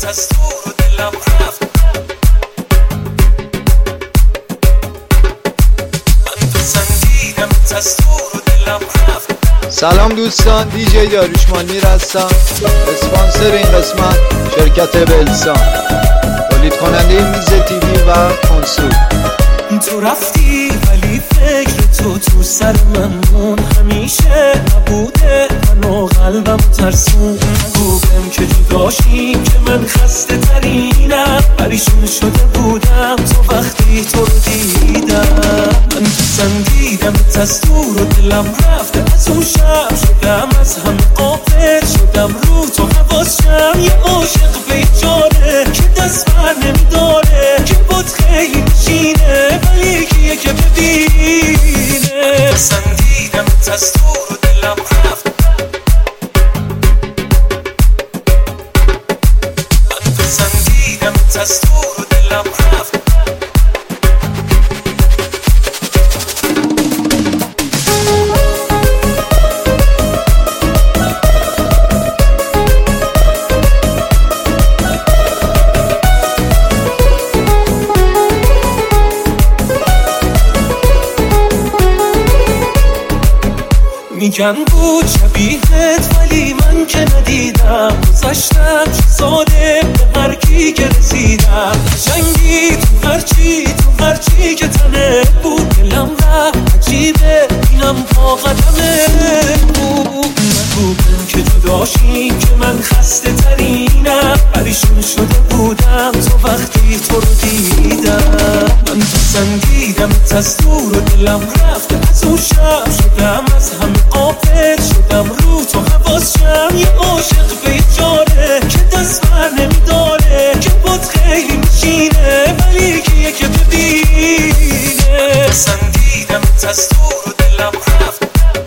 از تو رو دلم رفت. من پسندیدم از تو رو دلم رفت. سلام دوستان، دیجی داریوشمانی هستم. اسپانسر این قسمت شرکت بلسان، تولید کننده میز تیوی و کنسول. تو رفتی ولی فکر تو سر من مون، همیشه نبوده من و قلبم ترسون. بودم که جداشیم که من خسته ترینم، پریشون شده بودم تو وقتی تو رو دیدم. من پسندیدم از تو رو دلم رفته، از اون شب شدم از هم غافل شدم، رو تو حواسم یه عاشق بیچاره که دست بر نمیداره، که بود خیلی میشینه ولی کیه که ببینه. پسندیدم از تو رو دلم رفت. من پسندیدم از تو رو دلم رفت. میگن بود شبیهت ولی من که ندیدم، گذاشتم ساده به هر کی که رسیدم. جنگی تو هرچی که تنه بود، دلم رفت عجیبه اینم پا قدمه بود. نگویم که جداشیم که من خسته ترینم، پریشون شده بودم تو وقتی تو رو دیدم. من پسندیدم از تو رو دلم رفت، از اون شب شدم از همه غافل شدم، رو تو حواسم یه عاشق بیچاره که دست بر نمیداره، که بود خیلی میشینه ولی کیه که ببینه. پسندیدم از تو رو دلم رفت.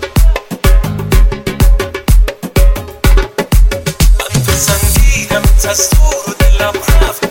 من پسندیدم از تو رو دلم رفت.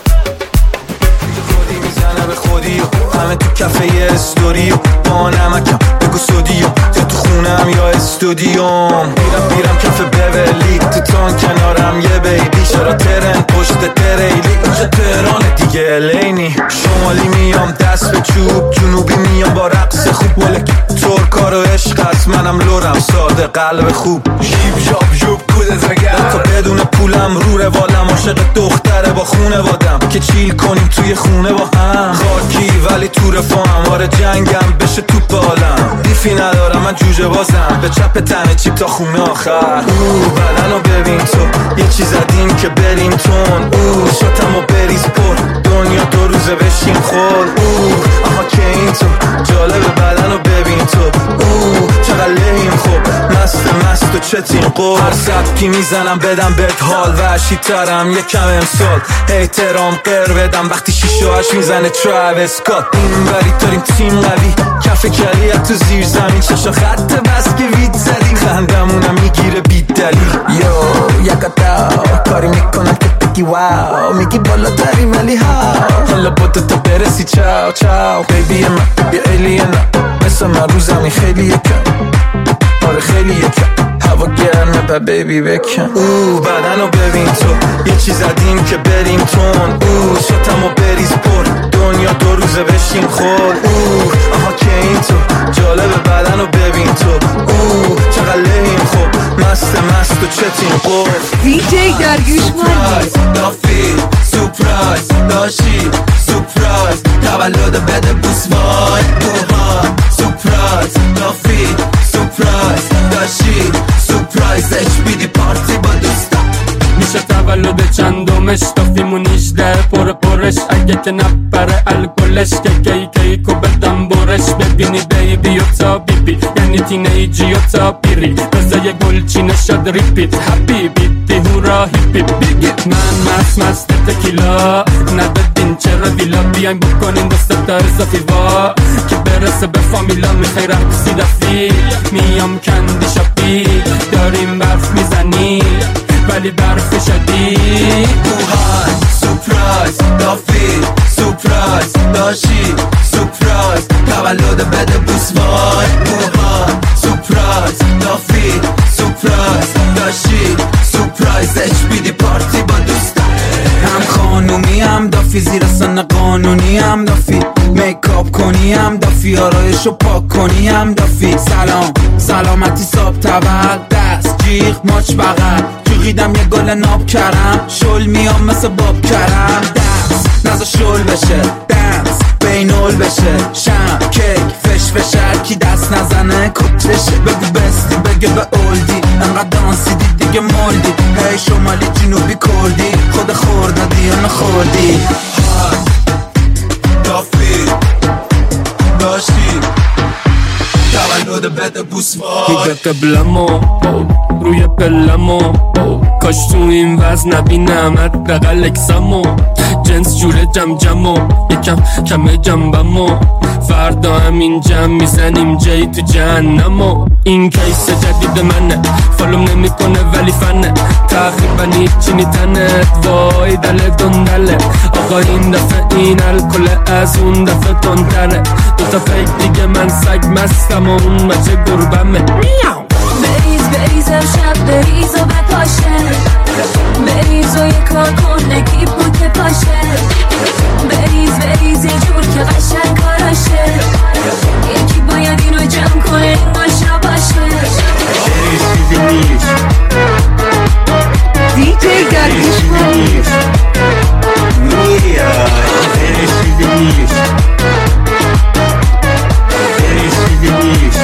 خودی میزنه به خودی و همه تو کفه استوری و با نمکم بگو سودی و یا تو خونم یا استودیوم. میرم کف بولی تو تان کنارم یه بیبی، چرا ترن پشت تریلی اونجا تهران دیگه الینی. شمالی میام دست به چوب، جنوبی میام با رقص خوب، ولک ترکا رو عشق است منم لورم ساده قلب خوب. جیب جاب جوب کودت بگم تا بدون پولم رو روالم، عاشق دختره با خونه وادم که چیل کنیم توی خونه با هم. خاکی ولی تو رفاهم، آره جنگم بشه تو بالم، دیفی ندارم من جوجه بازم، به چپ تنه چیپ تا خونه آخر. بدن رو ببین تو یه چیز زدیم که بریم تون، شاتم و بریز پر دنیا دو روزه بشیم خور. آها که این تو جالبه، بدن رو ببین تو چقدر لحیم خوب، مست و چتین قول. هر سبکی میزنم بدم بهت حال، وحشی ترم یکم امسال، احترام قر بدم وقتی 6 و 8 میزنه تراویس اسکات. این بری داریم تیم قوی، کف کلیت تو زیر زمین، چشا خط بس که وید زدیم، خندمونم میگیره بی دلیل. یو یکتا کاری میکنم که بگی واو، میگی بالا تری ولی هاو، حالا با تو برسی چاو چاو. بیبی من یه ایلینا، مثل من رو زمین خیلی یکم، آره خیلی یکم، هوا گرمه با بیبی بکن. بدن رو ببین تو یه چیز زدیم که بریم تون، شاتم و بریز پر دنیا دو روزه بشیم خور. آها که این تو جالبه، بدن رو ببین تو چقدر لحیم خوب، مست و چتین قول. دیجی داریوشمانی دافی سپرایز داشی سپرایز، تولد بده بوس وای سپرایز دافی سپرایز داشی سپرایز، اچ بیدی پارتی با دوستا. میشه تولد چندمش، دافیمون 18 پرش، اگه که نپره الکلش که کیکو بدم برش. ببینی بیبی و تا بیبی یعنی تینیجی و تا پیری، بزای گلچینه شد ریپیت حبیبی هورا هیپی بیگی. من مست تکیلا ندادین چرا ویلا، بیاین بکنین دوست تا اضافی وا که برسه به فامیلا. میخوای رقصی دفی میام کندی شاپی، داریم برف میزنی ولی برف شدید. اوهای سپرایز دافی سپرایز داشی سپرایز، تولد بده بوس وای. اوهای سپرایز دافی سپرایز داشی سپرایز، اچ بیدی پارتی با دوستا. هم دافی، زیر سن قانونی هم دافی، میکاپ کنی هم دافی، آرایشو پاک کنی هم دافی. سلام سلامتی صاحب تبر، دست جیغ ماچ بغل، جوغیدم یه گل ناب کرم، شل میام مثل باب کرم. دست نزا شل بشه، دنس بینول بشه، شم کیک فش فشر کی دست نزنه کتشه. بگو بستی بگه به اولدی، انقدر دانسیدی دیگه مردی. هی شمالی جنوبی کردی، خود خوردادی یا نخوردی. دافی داشتی تولد بده بوسوار به قبلمو روی پلمو، کاش تو این وزن نبینم حداقل اکسمو. جنس جوره جم جمو، یکم کمه جنبمو، فردا همین جمع میزنیم جایی تو جهنمو. این کیس جدید منه، فالوم نمیکنه ولی فنه، تقریبا هیچی نیتنه، وای دله دندله. آقا این دفعه این الکل از اون دفعه تندره، دوتا فیک دیگه من سگ مستم و اون مچه گربمه. بریز امشب بریز و بپاشه، بریز و یه کار کن نگی بوته پاشه. بریز یه جور که قشنگ کاراشه، یکی باید اینو جمع کنه این ماشا باشه. بریز چیزی نیست، دیجی گرگوشمانی بریز چیزی نیست، بریز چیزی نیست.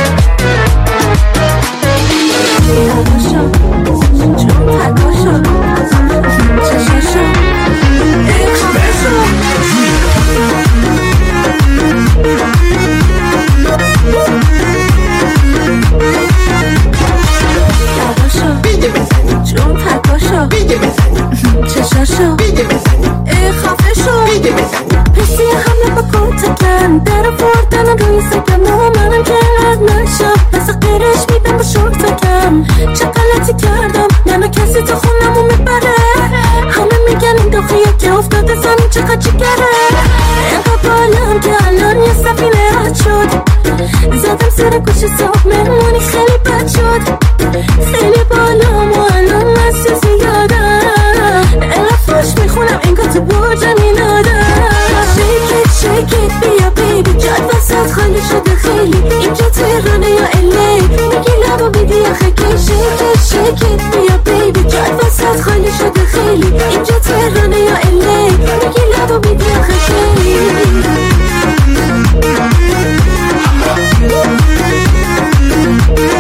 چشاشو ای خفشو پسی حمله با کتکن در بردن روی سکم و منم که رد نشم پس قیرش میدم با شورتکم. چه غلطی کردم منو کسی تو خونمو میبره، همه میگن این دفعه که افتاده زمین چقدر جگره. اینقدر بالم که الان یه سفینه رد شد، زدم سر گوش صاحب مهمونی خیلی بد شد. خیلی بالام و الان مسیح زیادم، الافاش میخونم انگار تو برجم این آدم. شیک ایت بیا بیبی، جاد وسط خالی شده خیلی، اینجا تهرانه یا الی، میگی لبا بیدی آخه کی. شیک ایت بیا بیبی، جاد وسط خالی شده خیلی، اینجا تهرانه یا الی، میگی لبا بیدی آخه کی.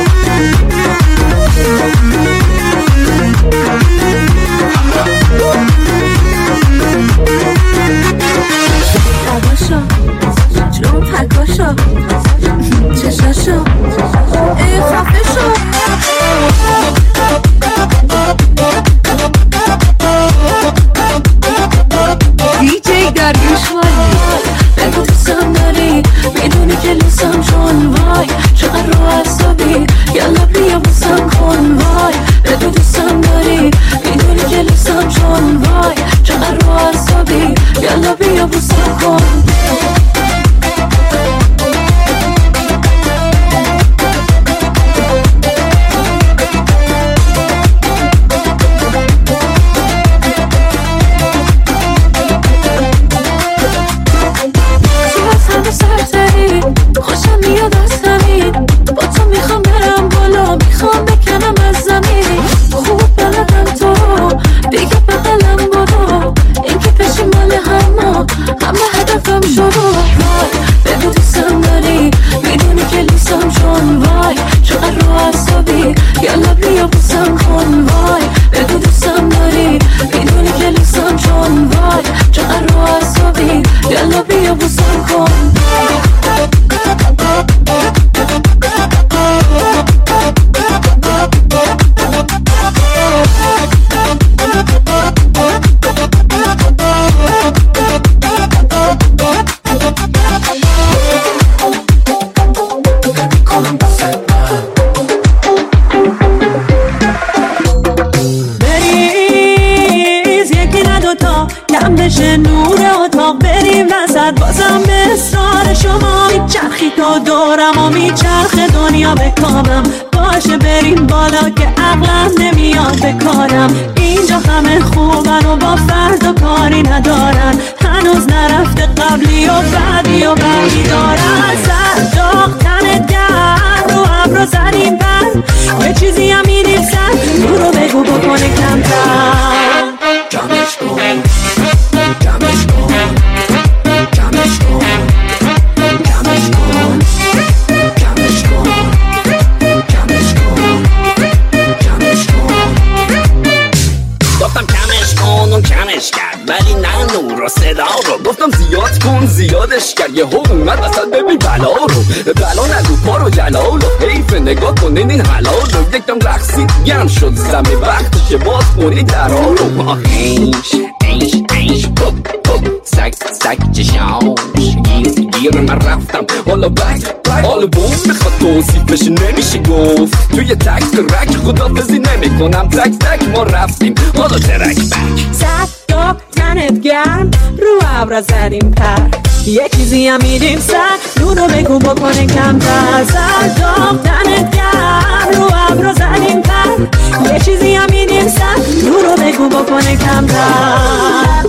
بشه نور اتاق بریم وسط بازم به اصرار شما میچرخی تا دورم و میچرخه دنیا به کامم باشه بریم بالا که عقلم نمیاد به کارم اینجا همه خوبن و با فردا کاری ندارن هنوز نرفته قبلی و بعدی و بعدی دارن سر داغ تنت گرم رو ابرو زدیم بر یه چیزی هم میدیم سر نور رو بگو بکنه کمتر کمش کن کمش کن کمش کن کمش کن کمش کن کمش کن کمش کن گفتم کمش کن و کمش کرد ولی نه نور و صدا رو گفتم زیاد کن زیادش کرد یه هم اومد اصلا ببین بلا رو بلا نگو پا رو جلال و حیف نگاه کنین این حلال رو یکم رقصید گرم شد زمین وقتشه باز کنی درها رو ایش سک چشاش گیر من رفتم حالا بک حالا بوم میخواد توصیفش نمیشه گفت توی تک ترک خدافزی نمی کنم تک ما رفتیم حالا ترک بک صد تنت گرم رو ابرا زدیم پر یه چیزی هم میدیم سر نور رو بگو بکنه کمتر صد تنت گرم رو ابرا زدیم پر یه چیزی هم میدیم سر نور رو بگو بکنه کمتر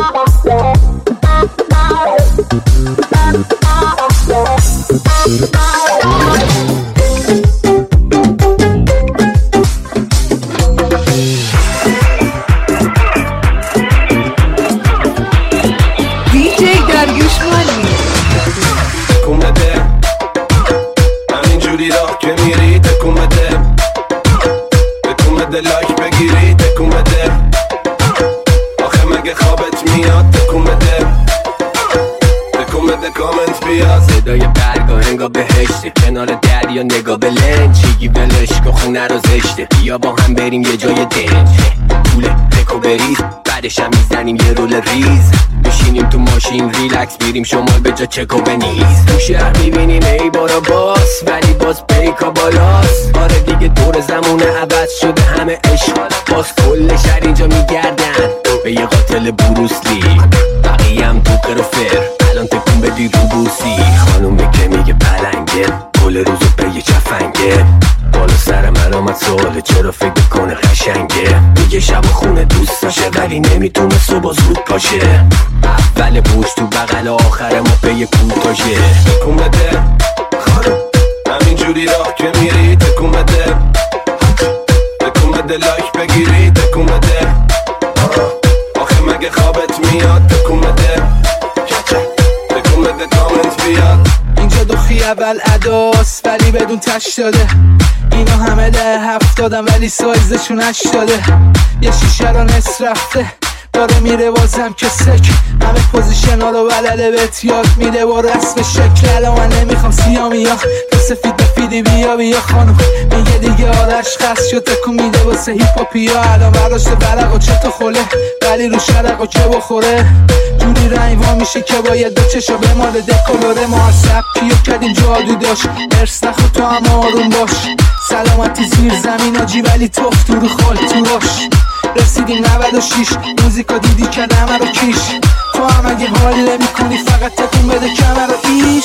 لایک بگیری تکون بده آخه مگه خوابت میاد تکون بده تکون بده کامنت بیاد صدای برگا انگا بهشته کنار دریا نگاه به لنچیگی ولش که خونه رو زشته بیا با هم بریم یه جای دنج پوله تکو بریز بعدش هم میزنیم یه رول ریز بشینیم تو ماشین ریلکس بیریم شمال به جا چکو بنیز تو شهر میبینیم ای بارا باس ولی باز پیکا بالاست آره دیگه دور زمونه عوض شده همه عشق باز کل شهر اینجا میگردن به یه قاتل بروسلی بقیه هم تو قرفر الان تکون بدی رو بوسی خانومه که میگه پلنگه کل روزو به یه چفنگه بالا سر من آمد سواله چرا فکر کنه قشنگه میگه شب خونه دوست داشه ولی نمیتونه صبح زود پاشه اول بوش تو بغل آخر ما به یه کوتاشه تکون بده خانم همینجوری راه که میری تکون بده تکون بده لایک بگیری تکون بده آخه مگه خوابت میاد تکون بده تکون بده کامنت بیاد اینجا دوخی اول اداست ولی بدون تش داده اینا همه ده 70 ولی سایزشون 80 یه شیشه رو نصف رفته داره میره بازم که سک همه پوزیشن ها رو بلده بهت یاد میده با رسم شکل الان من نمیخوام سیامی ها تو سفید بفیدی بیا خانم میگه دیگه آرش خست شد تکون میده واسه هیپاپی ها الان برداشت برق و چطور خوله ولی رو شرق و چه بخوره جوری رنگ وا میشه که باید دو چشا به مال دکولوره ما از سبکیو کردیم جادو داشت مرس نخو تو هم آروم باش سلامتی زیر زمین آجی ولی توف تو رو خال تو راش رسیدیم 96 موزیکا دیدی که همه رو کیش تو هم اگه حال نمی کنی فقط تکون بده کمر رو ایش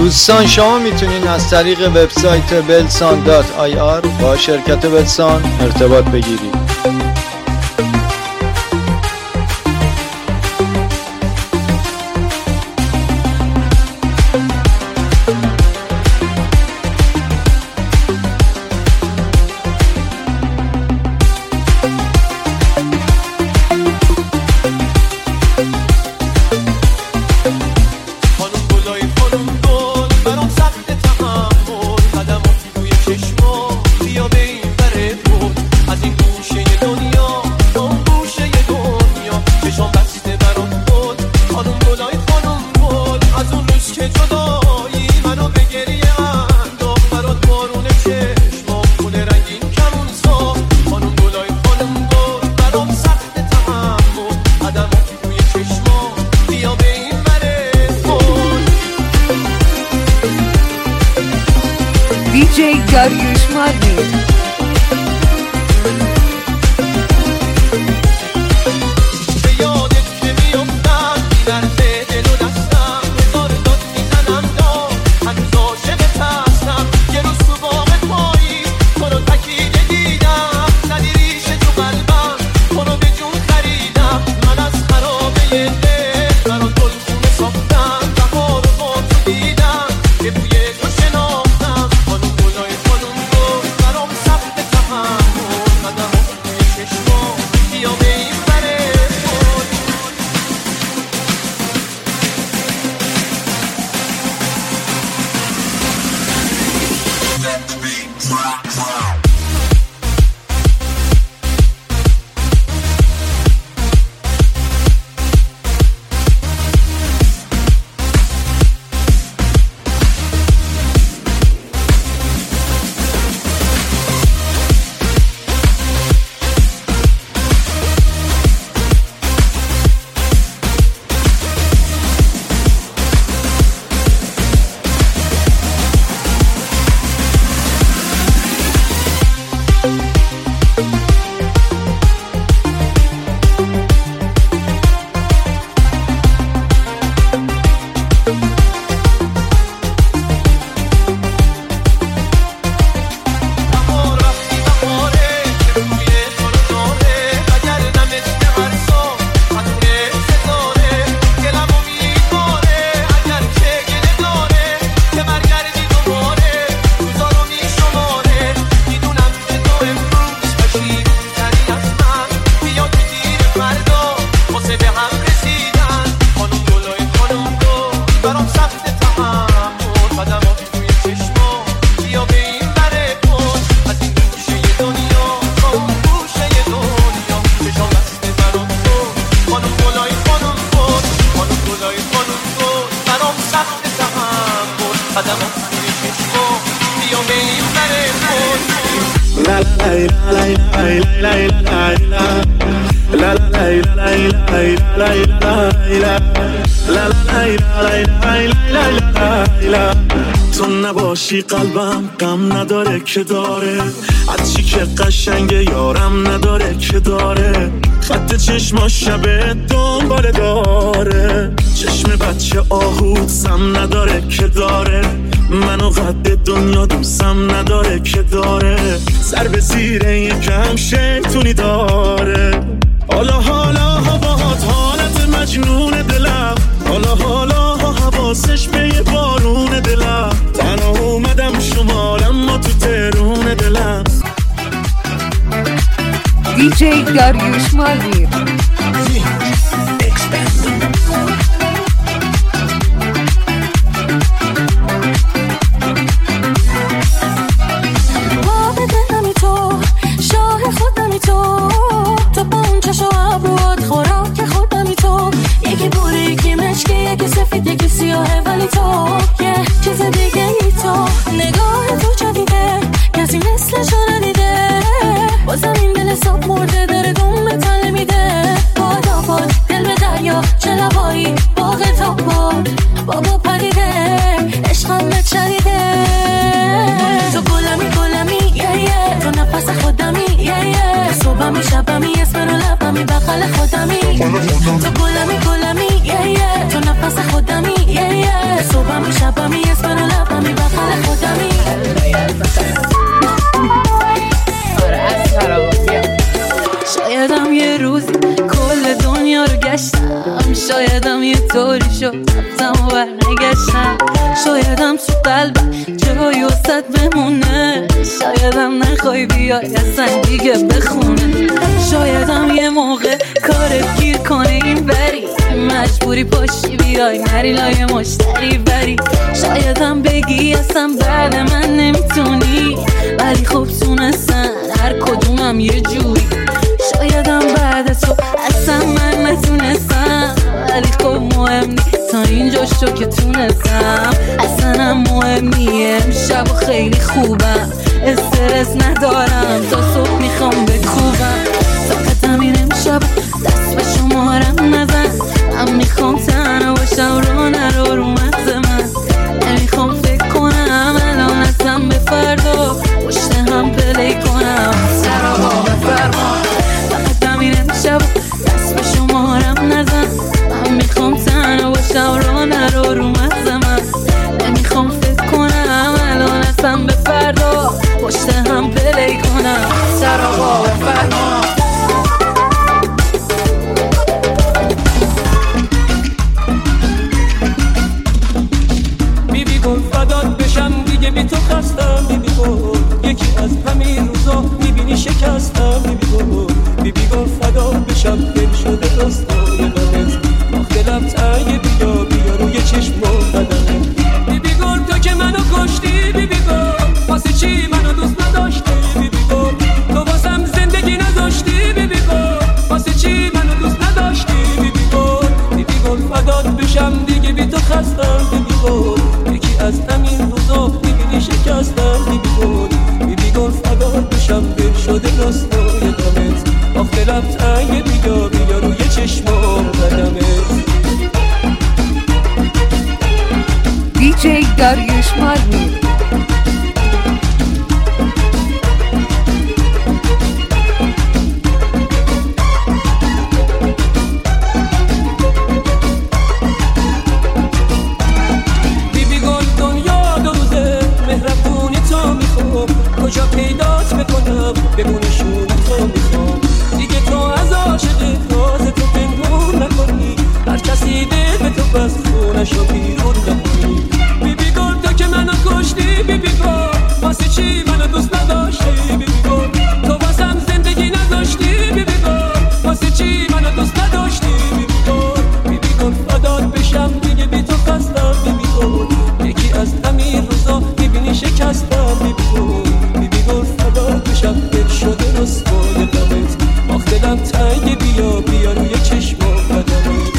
دوستان شما میتونین از طریق وبسایت belsan.ir با شرکت بلسان ارتباط بگیرید. DJ Dariush Marni. تو نباشی قلبم غم نداره که داره، از چی که قشنگه یارم نداره که داره، خط چشما شبه دنباله داره، چشم بچه آهود سم نداره که داره، منو قد دنیا دوستم نداره که داره، سر به زیر یکم شیطونی داره. حالا هواهات حالت مجنون دلم، حالا حواسش به یه بارون دلم، تنها اومدم شمالم ما تو تهرون دلم. DJ Dariush Marni. یکی سفید یکی سیاهه ولی تو یه چیز دیگه ای تو، نگاه تو جدیده کسی مثلشو ندیده، بازم این دل حساب مرده داره گم به تله میده، بادا باد دل به دریا چه لبایی باغ تا باد بابا پریده عشقم به چریده، تو گلمی یه تو نفس خودمی یه صبحمی شبمی اسم رو لبمی بغل خودمی، تو گلمی یه تو نفس خودمی یه صبحمی شبمی اسم شد رفتم و برنگشتم. شایدم تو قلبم جایی وسط بمونه، شایدم نخوای بیای اصلا دیگه بخونه. شایدم یه موقع کارت گیر کنه این بری، مجبوری پاشی بیای نری لای مشتری بری. شایدم بگی اصلا بعد من نمیتونی، ولی خب تونستن هر کدومم یه جوری. شایدم بعد تو اصلا من نتونستم، ولی خب مهم نیست تا اینجا شو که تونستم. اصلا هم مهم نیه امشب و خیلی خوبم، استرس ندارم تا صبح میخوام بکوبم. فقط همین امشب دست به شمارم نزن، من میخوام تنها باشم رو نرو رو مغز من. نمیخوام فکر کنم الان اصلا به فردا پشت هم پلی کنم سرها بفرما. فقط همین امشب دست به شمارم نزن، من میخوام تنها باشم رو نرو رو مغز من. نمیخوام فکر کنم الان اصلا به فردا پشت هم پلی کنم سرها بفرما. بی تو خستم بیبی گل، یکی از همین روزا میبینی شکستم بیبی گل. بیبی گل فدا بشم دل شده راستای غمت، آخ دلم تنگه بیا بیا روی چشم و قدمت. بیبی گل تو که منو کشتی بیبی گل، واسه چی منو دوست نداشتی بیبی گل؟ تو واسم زندگی نداشتی بیبی گل، واسه چی منو دوست نداشتی بیبی گل؟ بیبی گل فدات بشم دیگه بی تو خستم بیبی گل، یکی از همین روزا شکستم بیبی گل. بیبی گل فدات بشم دل شده راستای غمت، آخ دلم تنگه بیا بیا روی چشم و قدمت. دیجی داریوش مارمیر. کجا پیدات بکنم بمونشون تو میخوام، دیگه تو از عاشق راز تو پنهون نکنی، هر کسی دل به تو بس خونشو بیرون نکنی. بیبی گل تو که منو کشتی بیبی گل، واسه چی منو دوست نداشتی بیبی گل؟ تو واسم زندگی نداشتی بیبی گل، واسه چی منو دوست نداشتی بیبی گل؟ بیبی گل فدات بشم دیگه بی تو خستم بیبی گل، یکی از همین روزا میبینی شکستم بیبی گل. بشم دل شده رسوای غمت، آخ دلم تنگه بیا بیا روی چشم و قدمت.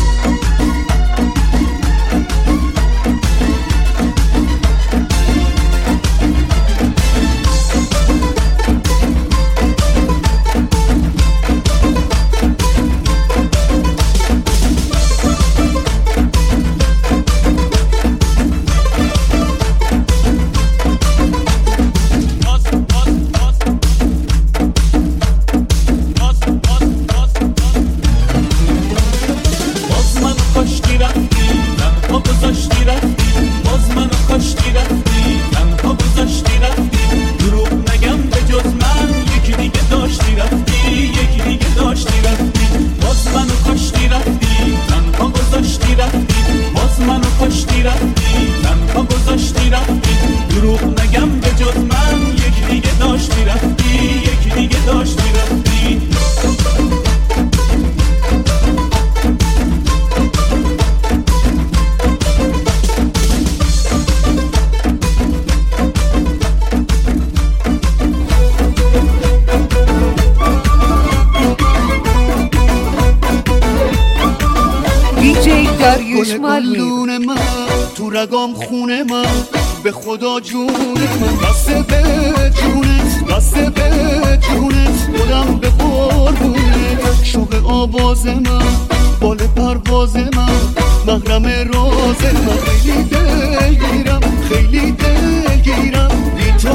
گلون من تو رگام خونه من، به خدا جون من بسته به جونت، بسته به جونت، خودم به قربونت. شوق آواز من، بال پرواز من، محرم راز من. خیلی دلگیرم، خیلی دلگیرم، بی تو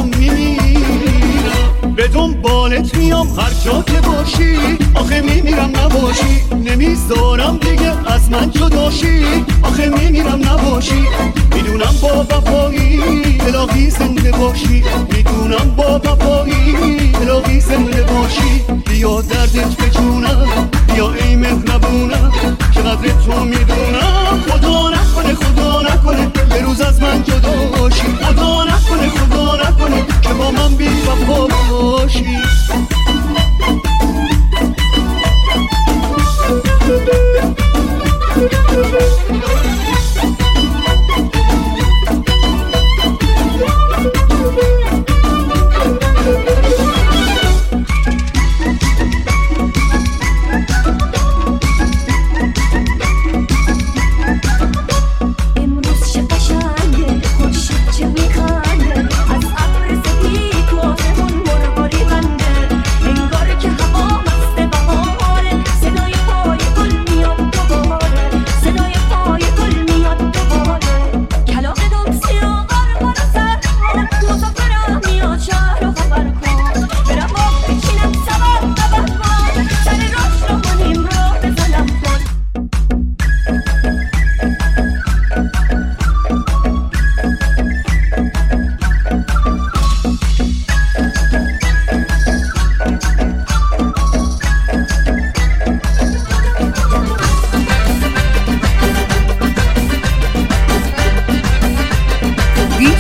میمیرم. به دنبالت میام هر جا که باشی، آخه میمیرم نباشی. نمیذارم دیگه از من جداشی، آخه میمیرم نباشی. میدونم با وفایی الهی زنده باشی، میدونم با وفایی الهی زنده باشی. بیا دردت به جونم، بیا ای مهربونم، چقدر تو میدونم خدا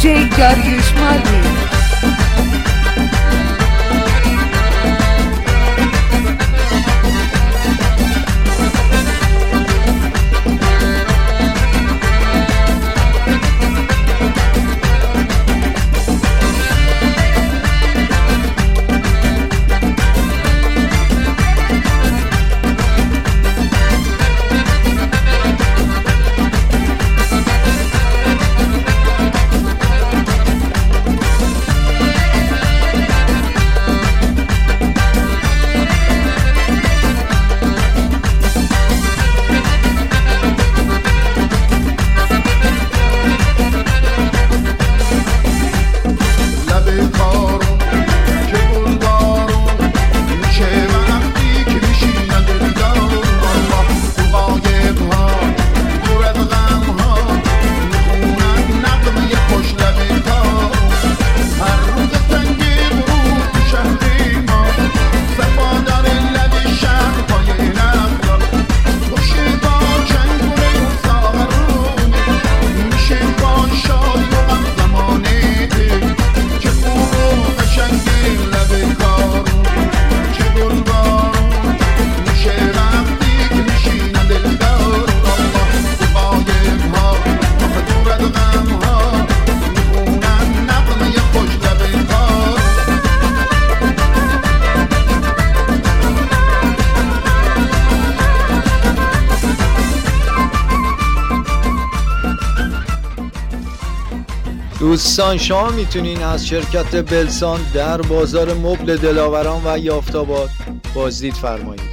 داریوش مارمیر. دوستان شما میتونین از شرکت بلسان در بازار مبل دلاوران و یافت‌آباد بازدید فرمایید.